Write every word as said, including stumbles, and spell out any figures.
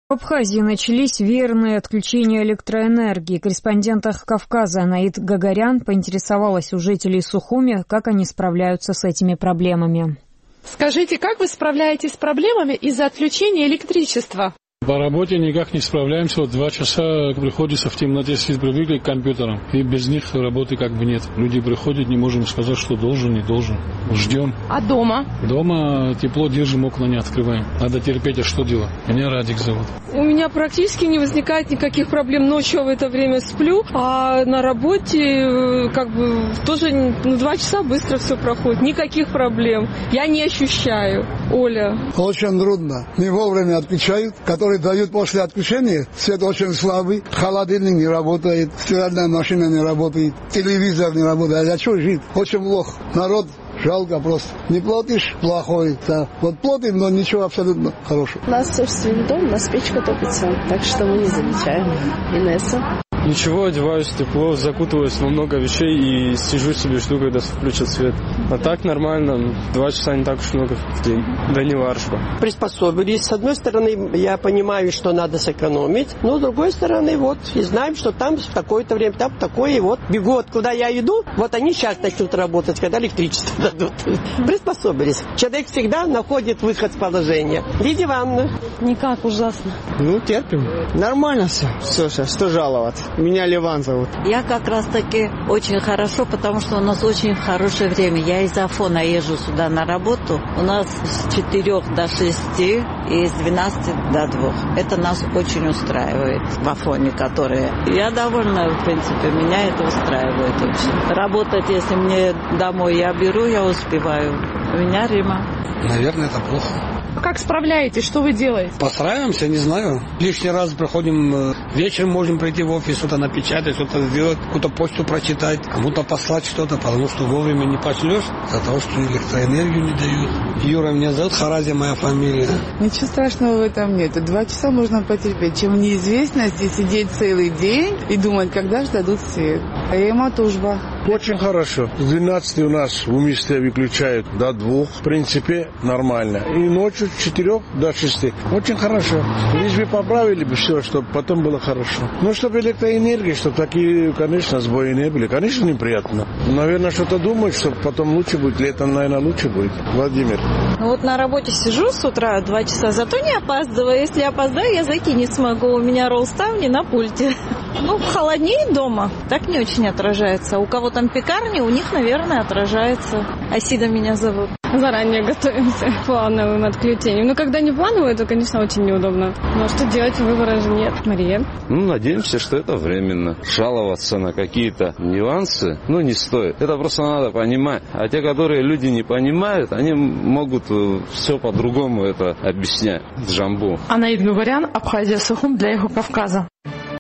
В Абхазии начались веерные отключения электроэнергии. Корреспондент Кавказа Анаит Гагарян поинтересовалась у жителей Сухуми, как они справляются с этими проблемами. Скажите, как вы справляетесь с проблемами из-за отключения электричества? По работе никак не справляемся. Вот два часа приходится в темноте сидеть, привыкли к компьютерам. И без них работы как бы нет. Люди приходят, не можем сказать, что должен, не должен. Ждем. А дома? Дома тепло держим, окна не открываем. Надо терпеть, а что делать? Меня Радик зовут. У меня практически не возникает никаких проблем. Ночью в это время сплю, а на работе как бы тоже ну, два часа быстро все проходит. Никаких проблем. Я не ощущаю. Оля. Очень трудно. Не вовремя отключают, которые дают после отключения. Свет очень слабый, холодильник не работает, стиральная машина не работает, телевизор не работает. А что жить? Очень плохо. Народ жалко просто. Не платишь — плохой. Да. Вот платим, но ничего абсолютно хорошего. У нас собственный дом, у нас печка топится, так что мы не замечаем. Инесса. Ничего, одеваюсь тепло, закутываюсь в много вещей и сижу себе, жду, когда включат свет. А так нормально, два часа не так уж много в день, да не варшба. Приспособились. С одной стороны, я понимаю, что надо сэкономить, но с другой стороны, вот, и знаем, что там в такое-то время, там такое, и вот, бегу, вот куда я иду, вот они сейчас начнут работать, когда электричество дадут. Приспособились. Человек всегда находит выход с положения. Лидия Ивановна. Никак, ужасно. Ну, терпим. Нормально все. Слушай, что жаловаться? Меня Ливан зовут. Я как раз таки очень хорошо, потому что у нас очень хорошее время. Я из Афона езжу сюда на работу. У нас с четырех до шести и с двенадцати до двух. Это нас очень устраивает в Афоне, которые... Я довольна, в принципе, меня это устраивает очень. Работать, если мне домой я беру, я успеваю. У меня Рима. Наверное, это плохо. Как справляетесь? Что вы делаете? Постараемся, не знаю. Лишний раз приходим, вечером можем прийти в офис, что-то напечатать, что-то сделать, какую-то почту прочитать, кому-то послать что-то, потому что вовремя не пошлешь, за того, что электроэнергию не дают. Юра меня зовут, Харази моя фамилия. Ничего страшного в этом нет. Два часа можно потерпеть, чем в неизвестности сидеть целый день и думать, когда же дадут свет. А я ему тужба. Очень хорошо. С двенадцати у нас в Умисте выключают до двух. В принципе, нормально. И ночью с четырех до шести. Очень хорошо. Лишь бы поправили бы все, чтобы потом было хорошо. Ну, чтобы электроэнергия, чтобы такие, конечно, сбои не были. Конечно, неприятно. Наверное, что-то думать, чтобы потом лучше будет. Летом, наверное, лучше будет. Владимир. Ну, вот на работе сижу с утра два часа, зато не опаздываю. Если опоздаю, я зайти не смогу. У меня ролл-ставни на пульте. Ну, холоднее дома. Так не очень отражается. У кого там пекарни, у них, наверное, отражается. Асида меня зовут. Заранее готовимся к плановым отключениям. Но когда не плановые, то, конечно, очень неудобно. Но что делать, выбора же нет. Мария? Ну, надеемся, что это временно. Жаловаться на какие-то нюансы, ну, не стоит. Это просто надо понимать. А те, которые люди не понимают, они могут все по-другому это объяснять. Джамбу. Анаит Гагарян, Абхазия, Сухум для Эхо Кавказа.